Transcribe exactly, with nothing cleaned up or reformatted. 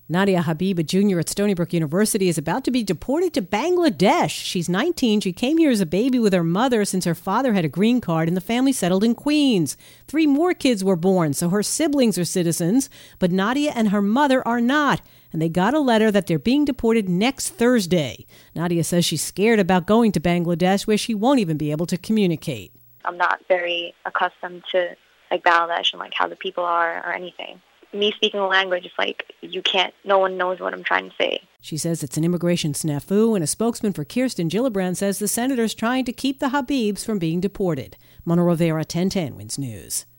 Nadia Habib, a junior at Stony Brook University, is about to be deported to Bangladesh. She's nineteen. She came here as a baby with her mother since her father had a green card and the family settled in Queens. Three more kids were born, so her siblings are citizens, but Nadia and her mother are not. And they got a letter that they're being deported next Thursday. Nadia says she's scared about going to Bangladesh, where she won't even be able to communicate. I'm not very accustomed to like Bangladesh and like how the people are or anything. Me speaking a language, it's like you can't, no one knows what I'm trying to say. She says it's an immigration snafu, and a spokesman for Kirsten Gillibrand says the senator's trying to keep the Habibs from being deported. Mona Rivera, ten ten Wins News.